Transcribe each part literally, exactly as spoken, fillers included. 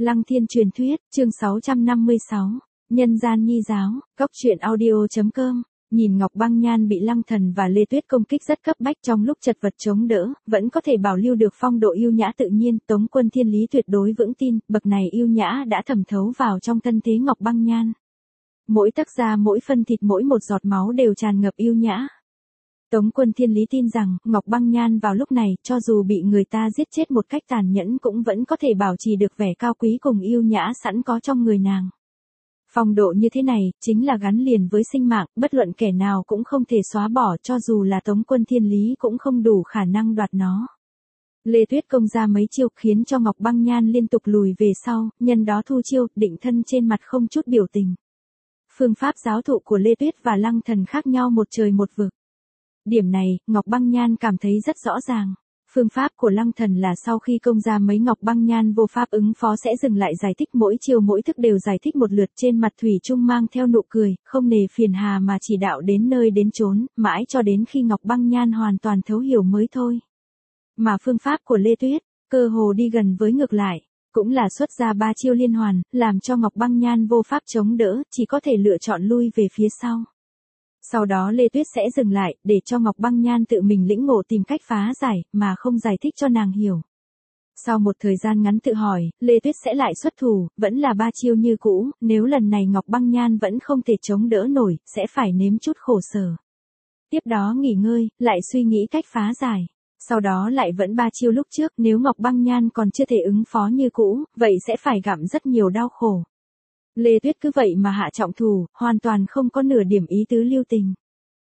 Lăng Thiên truyền thuyết, chương sáu trăm năm mươi sáu, Nhân gian nhi giáo, Cốc truyện audio.com. Nhìn Ngọc Băng Nhan bị Lăng Thần và Lê Tuyết công kích rất cấp bách trong lúc chật vật chống đỡ, vẫn có thể bảo lưu được phong độ yêu nhã tự nhiên, Tống Quân Thiên Lý tuyệt đối vững tin, bậc này yêu nhã đã thẩm thấu vào trong thân thế Ngọc Băng Nhan. Mỗi tấc da, mỗi phân thịt, mỗi một giọt máu đều tràn ngập yêu nhã. Tống Quân Thiên Lý tin rằng, Ngọc Băng Nhan vào lúc này, cho dù bị người ta giết chết một cách tàn nhẫn cũng vẫn có thể bảo trì được vẻ cao quý cùng yêu nhã sẵn có trong người nàng. Phong độ như thế này, chính là gắn liền với sinh mạng, bất luận kẻ nào cũng không thể xóa bỏ, cho dù là Tống Quân Thiên Lý cũng không đủ khả năng đoạt nó. Lê Tuyết công ra mấy chiêu khiến cho Ngọc Băng Nhan liên tục lùi về sau, nhân đó thu chiêu, định thân trên mặt không chút biểu tình. Phương pháp giáo thụ của Lê Tuyết và Lăng Thần khác nhau một trời một vực. Điểm này, Ngọc Băng Nhan cảm thấy rất rõ ràng. Phương pháp của Lăng Thần là sau khi công ra mấy Ngọc Băng Nhan vô pháp ứng phó sẽ dừng lại giải thích mỗi chiều mỗi thức đều giải thích một lượt, trên mặt thủy chung mang theo nụ cười, không nề phiền hà mà chỉ đạo đến nơi đến chốn, mãi cho đến khi Ngọc Băng Nhan hoàn toàn thấu hiểu mới thôi. Mà phương pháp của Lê Tuyết, cơ hồ đi gần với ngược lại, cũng là xuất ra ba chiêu liên hoàn, làm cho Ngọc Băng Nhan vô pháp chống đỡ, chỉ có thể lựa chọn lui về phía sau. Sau đó Lê Tuyết sẽ dừng lại, để cho Ngọc Băng Nhan tự mình lĩnh ngộ tìm cách phá giải, mà không giải thích cho nàng hiểu. Sau một thời gian ngắn tự hỏi, Lê Tuyết sẽ lại xuất thủ, vẫn là ba chiêu như cũ, nếu lần này Ngọc Băng Nhan vẫn không thể chống đỡ nổi, sẽ phải nếm chút khổ sở. Tiếp đó nghỉ ngơi, lại suy nghĩ cách phá giải. Sau đó lại vẫn ba chiêu lúc trước, nếu Ngọc Băng Nhan còn chưa thể ứng phó như cũ, vậy sẽ phải gặm rất nhiều đau khổ. Lê Tuyết cứ vậy mà hạ trọng thủ, hoàn toàn không có nửa điểm ý tứ lưu tình.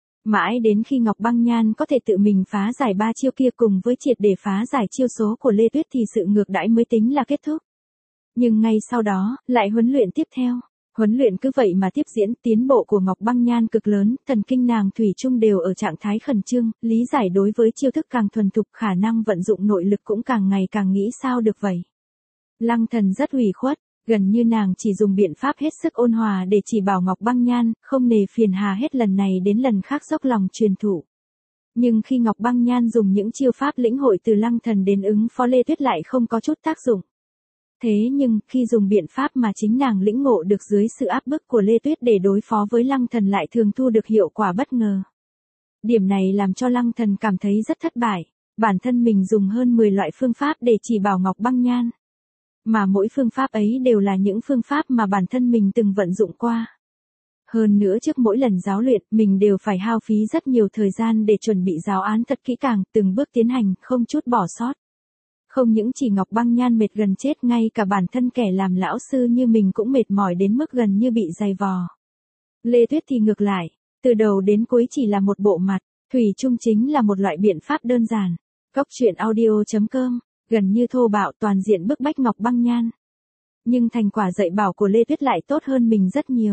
Mãi đến khi Ngọc Băng Nhan có thể tự mình phá giải ba chiêu kia cùng với triệt để phá giải chiêu số của Lê Tuyết thì sự ngược đãi mới tính là kết thúc. Nhưng ngay sau đó, lại huấn luyện tiếp theo. Huấn luyện cứ vậy mà tiếp diễn, tiến bộ của Ngọc Băng Nhan cực lớn, thần kinh nàng thủy chung đều ở trạng thái khẩn trương, lý giải đối với chiêu thức càng thuần thục, khả năng vận dụng nội lực cũng càng ngày càng nghĩ sao được vậy. Lăng Thần rất ủy khuất. Gần như nàng chỉ dùng biện pháp hết sức ôn hòa để chỉ bảo Ngọc Băng Nhan, không nề phiền hà hết lần này đến lần khác dốc lòng truyền thụ. Nhưng khi Ngọc Băng Nhan dùng những chiêu pháp lĩnh hội từ Lăng Thần đến ứng phó Lê Tuyết lại không có chút tác dụng. Thế nhưng, khi dùng biện pháp mà chính nàng lĩnh ngộ được dưới sự áp bức của Lê Tuyết để đối phó với Lăng Thần lại thường thu được hiệu quả bất ngờ. Điểm này làm cho Lăng Thần cảm thấy rất thất bại, bản thân mình dùng hơn mười loại phương pháp để chỉ bảo Ngọc Băng Nhan. Mà mỗi phương pháp ấy đều là những phương pháp mà bản thân mình từng vận dụng qua. Hơn nữa trước mỗi lần giáo luyện, mình đều phải hao phí rất nhiều thời gian để chuẩn bị giáo án thật kỹ càng, từng bước tiến hành, không chút bỏ sót. Không những chỉ Ngọc Băng Nhan mệt gần chết, ngay cả bản thân kẻ làm lão sư như mình cũng mệt mỏi đến mức gần như bị dày vò. Lê Tuyết thì ngược lại, từ đầu đến cuối chỉ là một bộ mặt, thủy chung chính là một loại biện pháp đơn giản. Cốc truyện audio.com. Gần như thô bạo toàn diện bức bách Ngọc Băng Nhan. Nhưng thành quả dạy bảo của Lê Tuyết lại tốt hơn mình rất nhiều.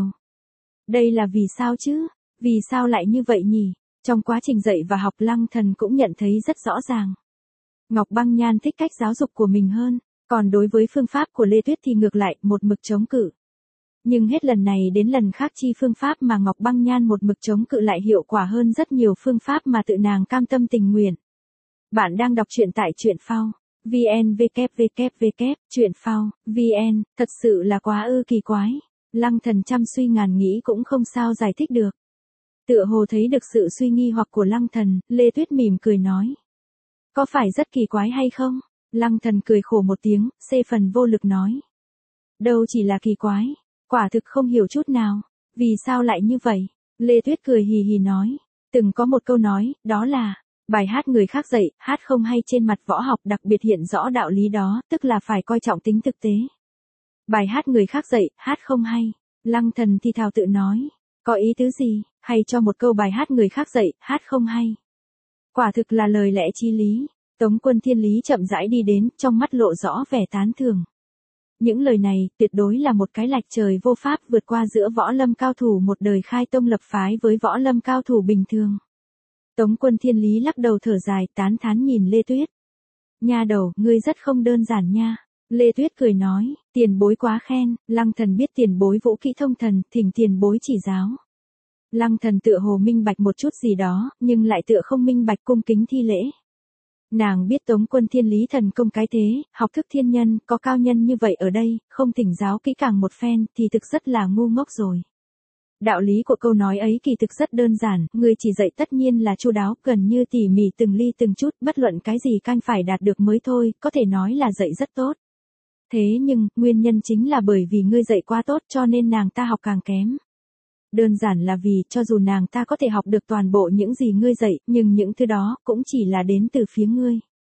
Đây là vì sao chứ? Vì sao lại như vậy nhỉ? Trong quá trình dạy và học Lăng Thần cũng nhận thấy rất rõ ràng. Ngọc Băng Nhan thích cách giáo dục của mình hơn, còn đối với phương pháp của Lê Tuyết thì ngược lại, một mực chống cự. Nhưng hết lần này đến lần khác chi phương pháp mà Ngọc Băng Nhan một mực chống cự lại hiệu quả hơn rất nhiều phương pháp mà tự nàng cam tâm tình nguyện. Bạn đang đọc truyện tại truyện phao. vn www truyện phao vn, thật sự là quá ư kỳ quái. Lăng Thần trăm suy ngàn nghĩ cũng không sao giải thích được. Tựa hồ thấy được sự suy nghi hoặc của Lăng Thần, Lê Tuyết mỉm cười nói. Có phải rất kỳ quái hay không? Lăng Thần cười khổ một tiếng, xê phần vô lực nói. Đâu chỉ là kỳ quái, quả thực không hiểu chút nào. Vì sao lại như vậy? Lê Tuyết cười hì hì nói. Từng có một câu nói, đó là bài hát người khác dạy, hát không hay trên mặt võ học đặc biệt hiện rõ đạo lý đó, tức là phải coi trọng tính thực tế. Bài hát người khác dạy, hát không hay. Lăng Thần thì thào tự nói. Có ý tứ gì, hay cho một câu bài hát người khác dạy, hát không hay. Quả thực là lời lẽ chí lý. Tống Quân Thiên Lý chậm rãi đi đến, trong mắt lộ rõ vẻ tán thưởng. Những lời này, tuyệt đối là một cái lạch trời vô pháp vượt qua giữa võ lâm cao thủ một đời khai tông lập phái với võ lâm cao thủ bình thường. Tống Quân Thiên Lý lắc đầu thở dài, tán thán nhìn Lê Tuyết. Nha đầu, ngươi rất không đơn giản nha. Lê Tuyết cười nói, tiền bối quá khen, Lăng Thần biết tiền bối vũ kỹ thông thần, thỉnh tiền bối chỉ giáo. Lăng Thần tựa hồ minh bạch một chút gì đó, nhưng lại tựa không minh bạch cung kính thi lễ. Nàng biết Tống Quân Thiên Lý thần công cái thế, học thức thiên nhân, có cao nhân như vậy ở đây, không thỉnh giáo kỹ càng một phen thì thực rất là ngu ngốc rồi. Đạo lý của câu nói ấy kỳ thực rất đơn giản, người chỉ dạy tất nhiên là chu đáo, gần như tỉ mỉ từng ly từng chút, bất luận cái gì canh phải đạt được mới thôi, có thể nói là dạy rất tốt. Thế nhưng, nguyên nhân chính là bởi vì ngươi dạy quá tốt cho nên nàng ta học càng kém. Đơn giản là vì, cho dù nàng ta có thể học được toàn bộ những gì ngươi dạy, nhưng những thứ đó, cũng chỉ là đến từ phía ngươi.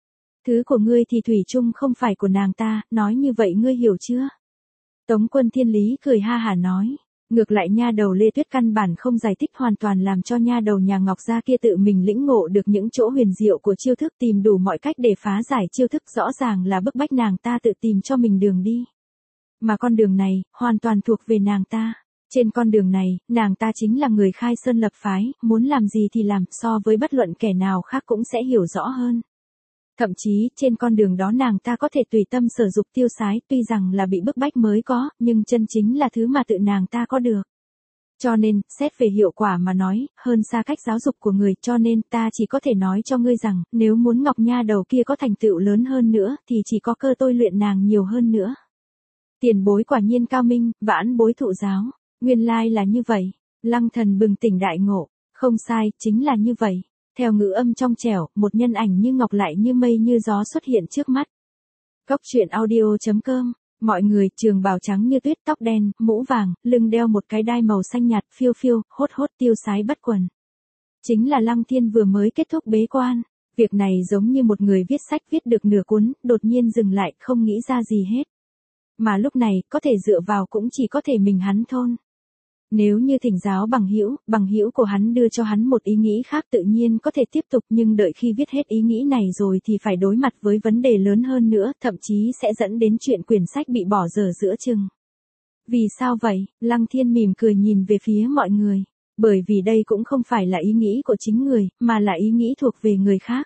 Thứ của ngươi thì thủy chung không phải của nàng ta, nói như vậy ngươi hiểu chưa? Tống Quân Thiên Lý cười ha hả nói. Ngược lại nha đầu Lê Tuyết căn bản không giải thích, hoàn toàn làm cho nha đầu nhà Ngọc Gia kia tự mình lĩnh ngộ được những chỗ huyền diệu của chiêu thức, tìm đủ mọi cách để phá giải chiêu thức, rõ ràng là bức bách nàng ta tự tìm cho mình đường đi. Mà con đường này, hoàn toàn thuộc về nàng ta. Trên con đường này, nàng ta chính là người khai sơn lập phái, muốn làm gì thì làm, so với bất luận kẻ nào khác cũng sẽ hiểu rõ hơn. Thậm chí, trên con đường đó nàng ta có thể tùy tâm sở dục tiêu sái, tuy rằng là bị bức bách mới có, nhưng chân chính là thứ mà tự nàng ta có được. Cho nên, xét về hiệu quả mà nói, hơn xa cách giáo dục của người, cho nên ta chỉ có thể nói cho ngươi rằng, nếu muốn Ngọc Nha đầu kia có thành tựu lớn hơn nữa, thì chỉ có cơ tôi luyện nàng nhiều hơn nữa. Tiền bối quả nhiên cao minh, vãn bối thụ giáo, nguyên lai là như vậy. Lăng Thần bừng tỉnh đại ngộ, không sai, chính là như vậy. Theo ngữ âm trong trẻo, một nhân ảnh như ngọc lại như mây như gió xuất hiện trước mắt. Cốc truyện audio chấm com, mọi người, trường bào trắng như tuyết, tóc đen, mũ vàng, lưng đeo một cái đai màu xanh nhạt, phiêu phiêu, hốt hốt tiêu sái bất quần. Chính là Lăng Thiên vừa mới kết thúc bế quan. Việc này giống như một người viết sách viết được nửa cuốn, đột nhiên dừng lại, không nghĩ ra gì hết. Mà lúc này, có thể dựa vào cũng chỉ có thể mình hắn thôn. Nếu như thỉnh giáo bằng hữu, bằng hữu của hắn đưa cho hắn một ý nghĩ khác tự nhiên có thể tiếp tục, nhưng đợi khi viết hết ý nghĩ này rồi thì phải đối mặt với vấn đề lớn hơn nữa, thậm chí sẽ dẫn đến chuyện quyển sách bị bỏ dở giữa chừng. Vì sao vậy? Lăng Thiên mỉm cười nhìn về phía mọi người. Bởi vì đây cũng không phải là ý nghĩ của chính người, mà là ý nghĩ thuộc về người khác.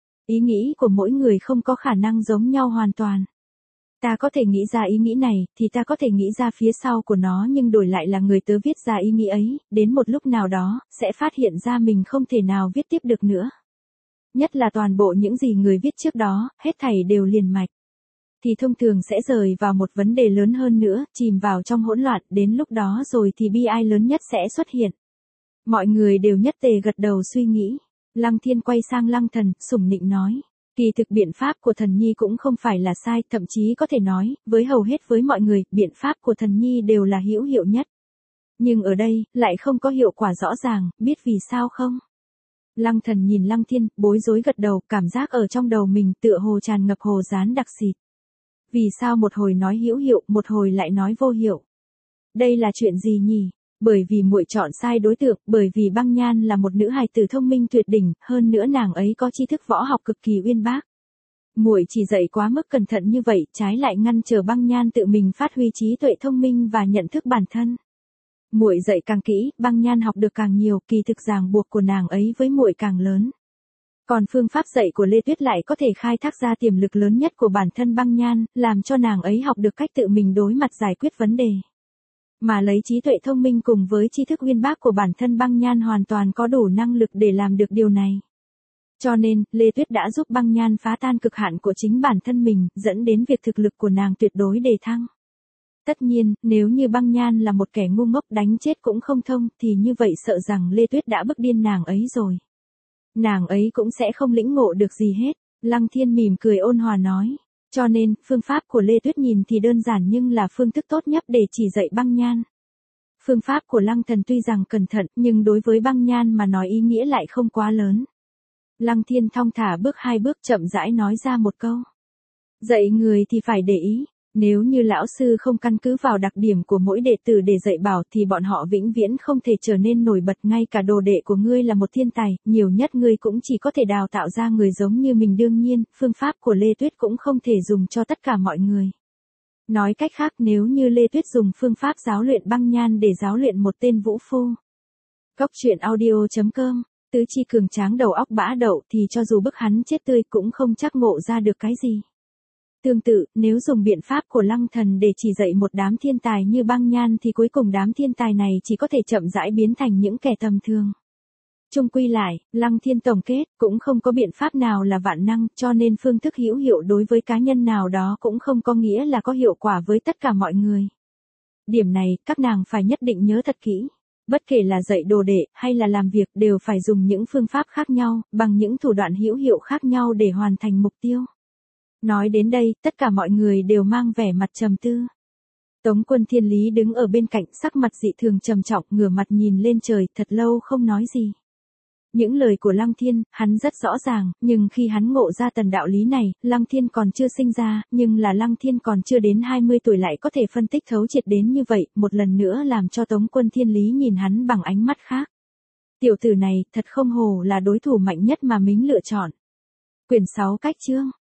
Ý nghĩ của mỗi người không có khả năng giống nhau hoàn toàn. Ta có thể nghĩ ra ý nghĩ này, thì ta có thể nghĩ ra phía sau của nó, nhưng đổi lại là người tớ viết ra ý nghĩ ấy, đến một lúc nào đó, sẽ phát hiện ra mình không thể nào viết tiếp được nữa. Nhất là toàn bộ những gì người viết trước đó, hết thảy đều liền mạch. Thì thông thường sẽ rời vào một vấn đề lớn hơn nữa, chìm vào trong hỗn loạn, đến lúc đó rồi thì bi ai lớn nhất sẽ xuất hiện. Mọi người đều nhất tề gật đầu suy nghĩ. Lăng Thiên quay sang Lăng Thần, sủng nịnh nói. Kỳ thực biện pháp của thần nhi cũng không phải là sai, thậm chí có thể nói, với hầu hết với mọi người, biện pháp của thần nhi đều là hữu hiệu nhất. Nhưng ở đây, lại không có hiệu quả rõ ràng, biết vì sao không? Lăng Thần nhìn Lăng Thiên, bối rối gật đầu, cảm giác ở trong đầu mình tựa hồ tràn ngập hồ dán đặc xịt. Vì sao một hồi nói hữu hiệu, một hồi lại nói vô hiệu? Đây là chuyện gì nhỉ? Bởi vì muội chọn sai đối tượng, bởi vì Băng Nhan là một nữ hài tử thông minh tuyệt đỉnh, hơn nữa nàng ấy có tri thức võ học cực kỳ uyên bác. Muội chỉ dạy quá mức cẩn thận như vậy, trái lại ngăn trở Băng Nhan tự mình phát huy trí tuệ thông minh và nhận thức bản thân. Muội dạy càng kỹ, Băng Nhan học được càng nhiều, kỳ thực ràng buộc của nàng ấy với muội càng lớn. Còn phương pháp dạy của Lê Tuyết lại có thể khai thác ra tiềm lực lớn nhất của bản thân Băng Nhan, làm cho nàng ấy học được cách tự mình đối mặt giải quyết vấn đề. Mà lấy trí tuệ thông minh cùng với tri thức uyên bác của bản thân Băng Nhan hoàn toàn có đủ năng lực để làm được điều này. Cho nên, Lê Tuyết đã giúp Băng Nhan phá tan cực hạn của chính bản thân mình, dẫn đến việc thực lực của nàng tuyệt đối đề thăng. Tất nhiên, nếu như Băng Nhan là một kẻ ngu ngốc đánh chết cũng không thông, thì như vậy sợ rằng Lê Tuyết đã bức điên nàng ấy rồi. Nàng ấy cũng sẽ không lĩnh ngộ được gì hết. Lăng Thiên mỉm cười ôn hòa nói. Cho nên, phương pháp của Lê Tuyết nhìn thì đơn giản nhưng là phương thức tốt nhất để chỉ dạy Băng Nhan. Phương pháp của Lăng Thần tuy rằng cẩn thận, nhưng đối với Băng Nhan mà nói ý nghĩa lại không quá lớn. Lăng Thiên thong thả bước hai bước chậm rãi nói ra một câu. Dạy người thì phải để ý. Nếu như lão sư không căn cứ vào đặc điểm của mỗi đệ tử để dạy bảo thì bọn họ vĩnh viễn không thể trở nên nổi bật, ngay cả đồ đệ của ngươi là một thiên tài, nhiều nhất ngươi cũng chỉ có thể đào tạo ra người giống như mình. Đương nhiên, phương pháp của Lê Tuyết cũng không thể dùng cho tất cả mọi người. Nói cách khác, nếu như Lê Tuyết dùng phương pháp giáo luyện Băng Nhan để giáo luyện một tên vũ phu. Cốc truyện audio chấm com, tứ chi cường tráng đầu óc bã đậu thì cho dù bức hắn chết tươi cũng không chắc ngộ ra được cái gì. Tương tự, nếu dùng biện pháp của Lăng Thần để chỉ dạy một đám thiên tài như Băng Nhan thì cuối cùng đám thiên tài này chỉ có thể chậm rãi biến thành những kẻ tầm thường. Chung quy lại, Lăng Thiên tổng kết, cũng không có biện pháp nào là vạn năng, cho nên phương thức hữu hiệu đối với cá nhân nào đó cũng không có nghĩa là có hiệu quả với tất cả mọi người. Điểm này, các nàng phải nhất định nhớ thật kỹ. Bất kể là dạy đồ đệ, hay là làm việc đều phải dùng những phương pháp khác nhau, bằng những thủ đoạn hữu hiệu khác nhau để hoàn thành mục tiêu. Nói đến đây, tất cả mọi người đều mang vẻ mặt trầm tư. Tống Quân Thiên Lý đứng ở bên cạnh, sắc mặt dị thường trầm trọng, ngửa mặt nhìn lên trời, thật lâu không nói gì. Những lời của Lăng Thiên, hắn rất rõ ràng, nhưng khi hắn ngộ ra tần đạo lý này, Lăng Thiên còn chưa sinh ra, nhưng là Lăng Thiên còn chưa đến hai mươi tuổi lại có thể phân tích thấu triệt đến như vậy, một lần nữa làm cho Tống Quân Thiên Lý nhìn hắn bằng ánh mắt khác. Tiểu tử này, thật không hổ là đối thủ mạnh nhất mà mình lựa chọn. Quyển sáu cách chương